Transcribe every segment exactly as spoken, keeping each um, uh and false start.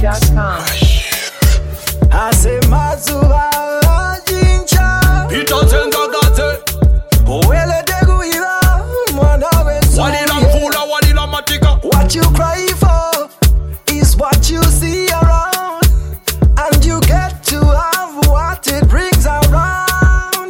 dot com. I say Mazura Jincha Peter Zengagate Wele Deguila Mwana Wezu Walila Mfula Walila Matika. What you cry for is what you see around, and you get to have what it brings around,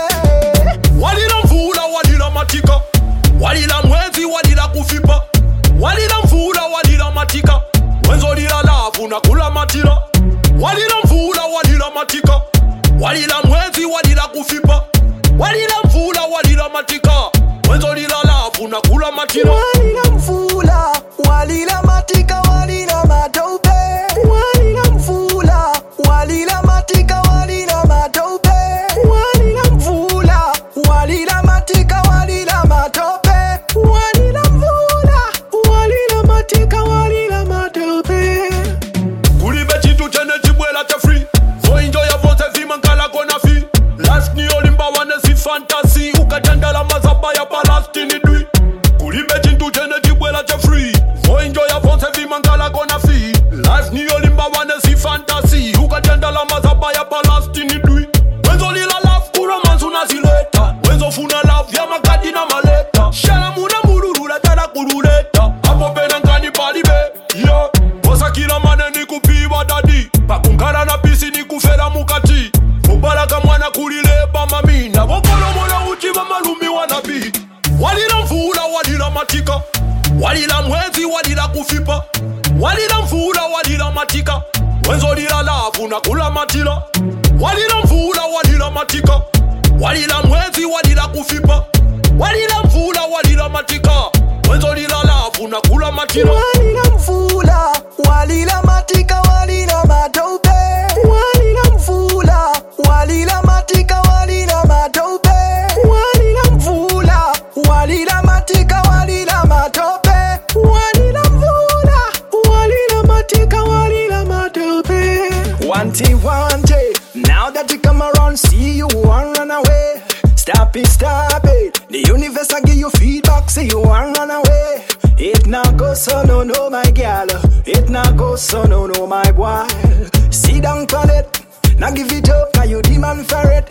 yeah. Walila Mfula Walila Matika. Walila Mwezi Walila Kufipa. Walila Mfula Walila Matika. Wenzo lila lafu na kula matira. Walila Mfula Walila Matika. Walila Mwezi Walila Kufipa. Walila Mfula Walila Matika. Wenzo lila lafu na kula matira. Walila Mfula Walila Matika. Walila Matope. Walila Mfula Walila Matika. Walila Matope. Walila Mfula Walila Matika. Walila Matope. Walila Mfula Walila Matika. Walila Matope. Kulibe chitu chene chibwela cha free. So enjoy your vote zima nkala kona fi. Last ni olimba wane si fantasy. Ukatenda la mazaba ya Palestine dwi. Kulibe chitu chene chibwela cha free. So enjoy your vote zima nkala kona fi. Last ni olimba wane si fantasy. Ukatenda la mazaba ya Palestine dwi. Wenzo lila love kuromansu unazileta. Wenzo funa love ya makadi na maleta. Shela muna mururula tala kuruleta. Hapo pena nkani palibe. Yeah. Kosa kila mane ni kupiwa dadi. Pakunkara na pisi ni kufera mukati. Mubaraka mwana kulileba mamina. Wokolo mwana uchi wa malumi wanabi. Walila Mfula walila Matika. Walila Mwezi walila Kufipa. Walila Mfula walila Matika. Wenzo lila lafu na kula matila. Walila Mfula walila Matika. Walila Mwezi walila Kufipa. Walila Mfula walila Matika. Wenzo lila lafu na kula matila. Walila Mfula Walila Matika. Walila Matope. Walila Mfula Walila Matika. Walila Matope. Walila Mfula Walila Matika. Walila Matope. Walila Mfula Walila Matika. Walila Matope. Wanty wanty, now that you come around, see you want run away. Stop it, stop it. The universe I give you feedback, say you want run away. It now go so no no my gal. It now go so no no my boy. Sit down on it, now give it up, now you demand for it.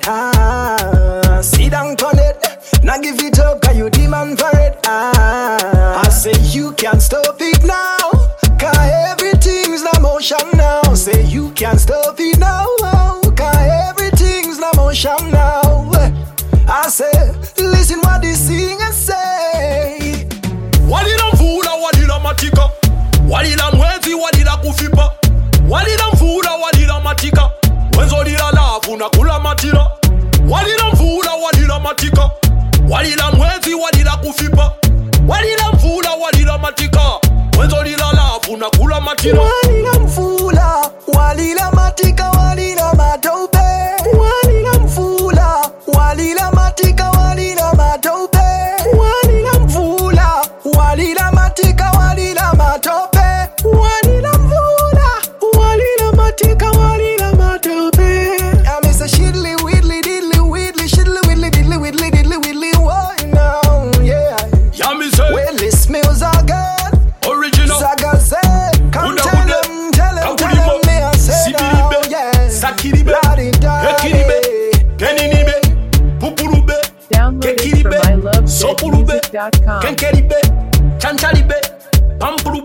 Ah, sit down on it, now give it up, now you demand for it. Ah, I say you can't stop it now, cause everything's in motion now. Say you can't stop it now, cause everything's in motion now. I say, listen what the singer say. Walila Mfula walila Matika. Walila Mwezi walila Kufipa. Walila Mfula walila Matika. Wenzo lila lafu na kula matila. Walila Mfula walila Matika. Walila Mwezi walila Kufipa. Walila Mfula walila Matika. Wenzo lila lafu na kula matila. Walila Mfula Walila Matika. Walila Matope. Walila Mfula Walila Matika. Walila Matope. Walila Mfula Walila Matika. Walila Matope. Walila Mfula Walila Matika. Walila Matope. I miss a shiddly widdly diddly widdly shiddly widdly diddly widdly diddly widdly. Why now? Yeah. Ya mi say Well, this meals are good. original. Saga said, come Uda tell uda. them, tell them, tell Kakulimo. them me I said Sibiribe. now, yeah. Sakiribe. La-di-da, Ekiribe. Keninibe. Pupurube. Download it Kekiribe. from I love Sopurube. music dot com. Kenkeribe. Chancharibe. Pampuru.